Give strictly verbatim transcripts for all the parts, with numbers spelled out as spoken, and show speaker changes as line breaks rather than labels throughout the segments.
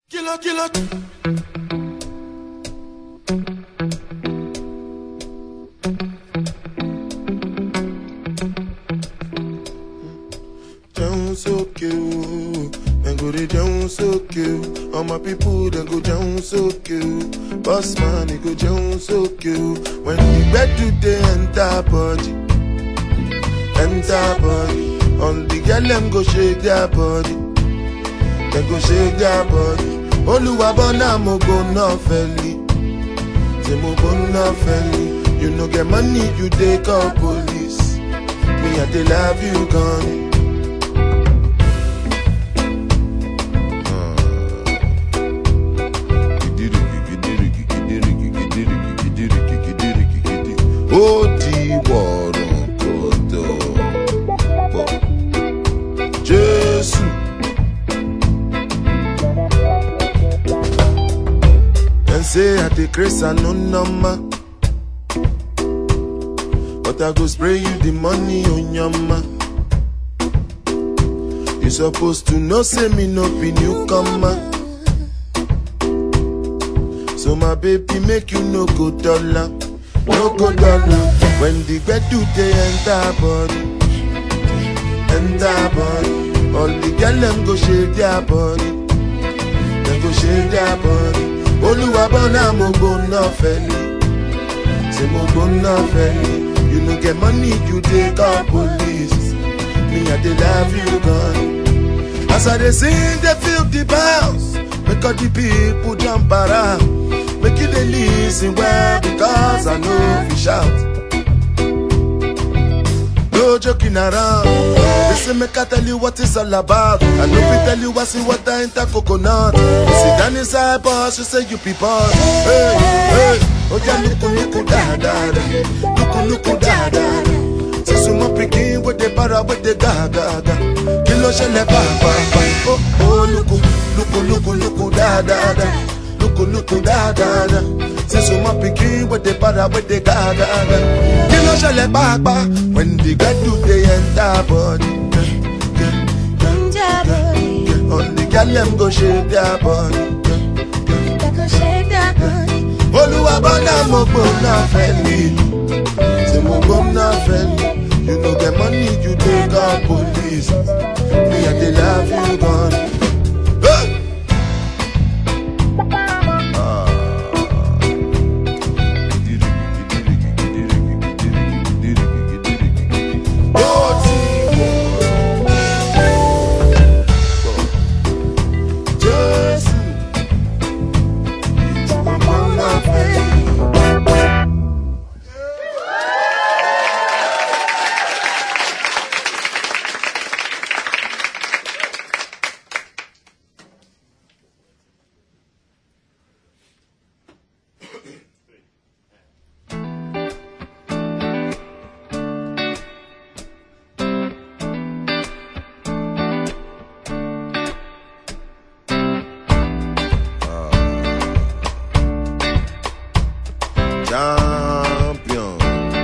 Killer, killer. Down so cute, then go they down so cute. All my people then go down so cute. Boss man, they go down so cute. When the bed do they enter body, enter body. All the girl them go shake their body, they go shake their body. Oluwa bona mo go no felly, say mo go no felly. You no get money, you dey call police. Me I dey love you gone. Odi wọ̀rọ̀ kodo, Jesu. Dem say I dey craze and no number, but I go spray you the money on your ma. You supposed to know say me no be newcomer, so my baby make you no go dollar. No go dollar. When the bed do they enter body, enter body. All the girl them go shake their body, they go shake their body. Oluwa bona mo go no felly, say mo go no felly. You no get money, you dey call police. Me I dey love you gone. As I dey sing, they feel the bounce, make all the people jump around. Make you dey listen well, because I know if you shout. No joking around. Listen, make I tell you what it's all about. I know if tell you what's in water enter coconut. You sit down inside boss, you say you be boss. Hey, hey, oh yeah, look, look, da da da, look, look, da da da. Sisu mo pikin with the para with the ga ga ga. Kilo shele ba ba ba. Oh oh, look, look, look, look, da da da. Look, look, da da da. Since you my pikin with the para with the ga ga ga. Kilo shele ba ba. When the girl do they enter body, enter body. All the girl them go shake their body, they go shake their body. Oluwa bona mo go na felly, say mo go na felly. You know the money you take call police. Me I dey love you gone. Hey! Champion.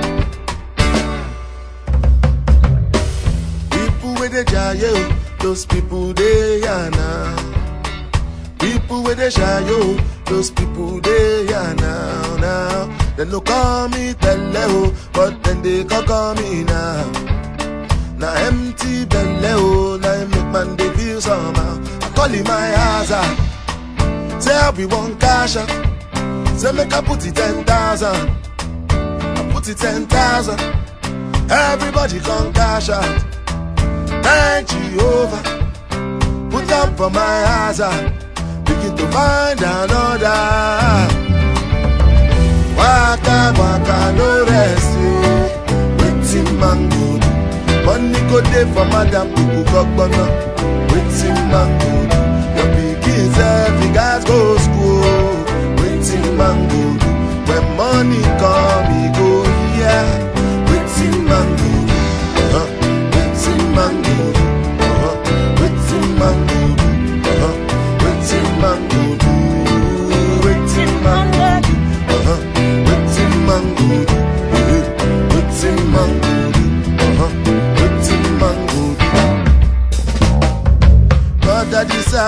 People with the jayo, those people they are now. People with the jayo, those people they are now. Now they no call me Teleo, but then they can call me now. Now empty belly, now make man they feel somehow. I call him my hazard. Say I be one cash up. Say make I put it ten thousand, I put it ten thousand. Everybody come cash out. Thank Jehovah, put up for my hazard. Begin to find another. Waka waka no rest, waiting man good. Money go dey for madam people go gonna. Waiting man good. Your pikin every guys go school. Mango, when money come, he go here. Waiting mango, uh-huh. Waiting mango, uh-huh. Waiting mango, uh-huh. Waiting mango, waiting mango, uh-huh. Waiting mango, waiting mango, uh-huh. Waiting mango. God that is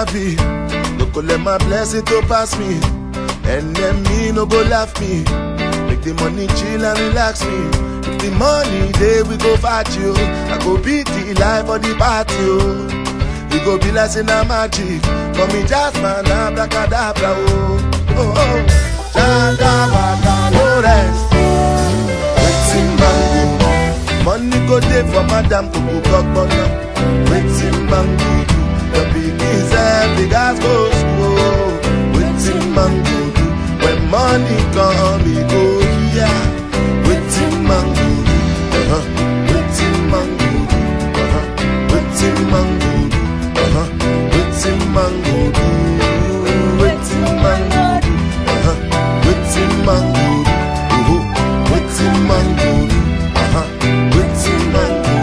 my blessing to pass me. And then me no go laugh me. Make the money chill and relax me. If the money day we go fight you. I go beat the life for the party. Oh. You go be like in a magic. For me just man abracadabra. Oh oh oh. Jagabada no rest. Waiting mango. Money go day for madam to go block money. Waiting mango. The big is big as go slow. Waiting mango. When money come, we go here. Waiting mango, uh-huh. Waiting mango, uh-huh. Waiting mango, uh-huh. Waiting mango, waiting mango, uh-huh. Waiting mango, uh-huh. Waiting mango, uh-huh. Waiting mango.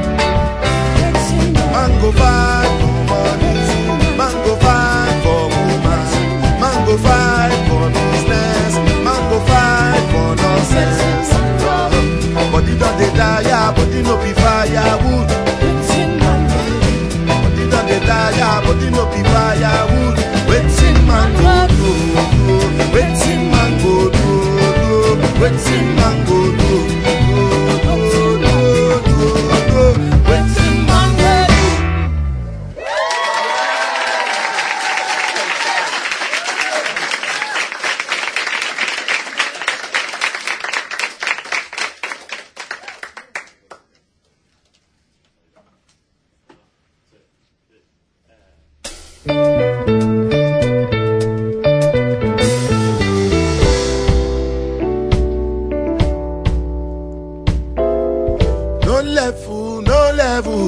Mango fight for money, mango fight for woman, mango fight for business, mango fight for nonsense. Body don't they die, body no be firewood. Body don't they die, body no be firewood. Waiting mango do, waiting mango do, waiting mango do, waiting mango do. No level, no level.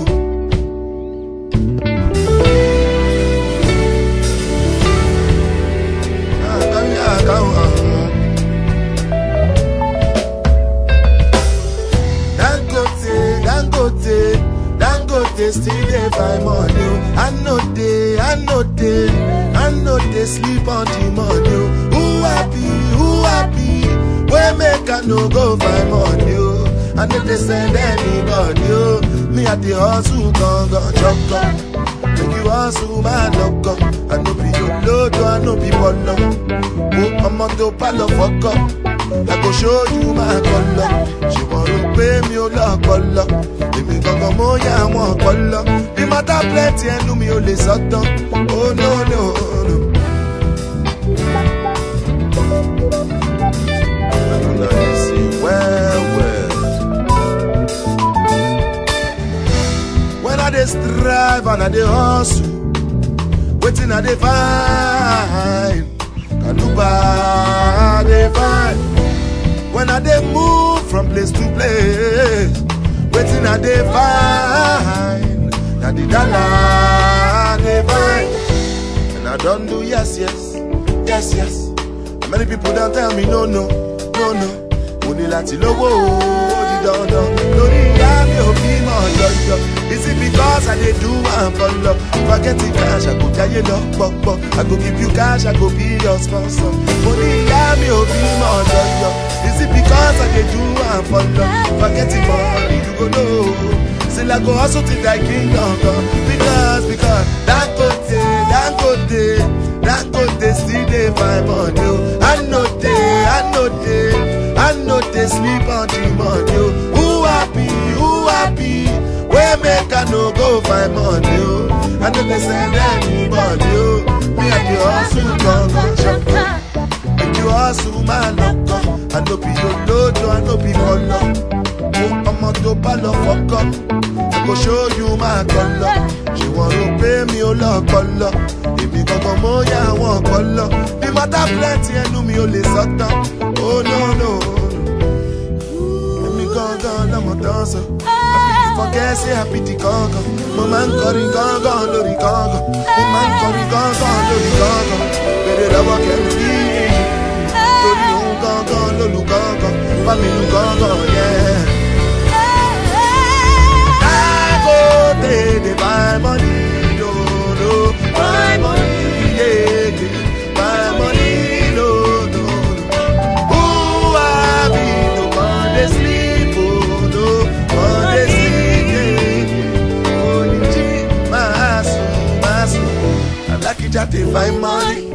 Dangote, Dangote, Dangote still dey find money. I know they, I know they, I know they sleep on the money. Who happy, who happy? Where make I no go find money? I know they send anybody. Me at the hustle, gone, gone, chop, gone. Make you hustle, my luck up. I know be your load, I know be bottom. Oh, I'm on the pile fuck up. I go show you my color. She want to pay me a lot color. Let me go go more, yeah, I want color. The matter plenty and do me only sudden. Oh no, no, no. I don't know you see well, well. When I dey strive and I dey hustle, waiting I dey find. Kaluba I dey find. When I dey move from place to place, waiting I dey find. Now the dollar I dey find. And I don't do yes, yes, yes, yes. And many people don't tell me no, no, no, no. Only lati lowo, di dandan. Lori iya mi o bi mo lọ́jọ́. Is it because I dey do am for love? If I get the cash, I go jaye lọ pọpọ. I go give you cash, I go be your sponsor. Only iya mi o bi mo lọ́jọ́. Is it because I dey do am for love? If I get the money, you go know. Still I go hustle till I kingdom come. Because, because, Dangote, Dangote, Dangote still dey find money. I know they, I know they, I know they sleep on the money. Who happy, who happy? Where make I no go find money? I know they send anybody. Me at the hustle, gone, gone, chop, make you hustle, my luck. I know be your load, I know be color. Oh, I'm on the pile of fuck up. I go show you my color. She want to pay me a lot color. If you go for more, yeah, I want color. The matter plenty and do me only sudden. Oh no, no. Let me go, go, I'm a dancer. Happy forget, say happy the conga. My man calling conga, lori conga. My man calling conga, lori conga. Better than what can be. Lori conga, lori conga. Family conga, yeah. They, they buy money, no, no, buy money, yeah, yeah. Buy money, no, no, no. Who I be, no one they sleep, oh, no, one they sleep, yeah. Oh, my soul, my soul. I like it that they find money.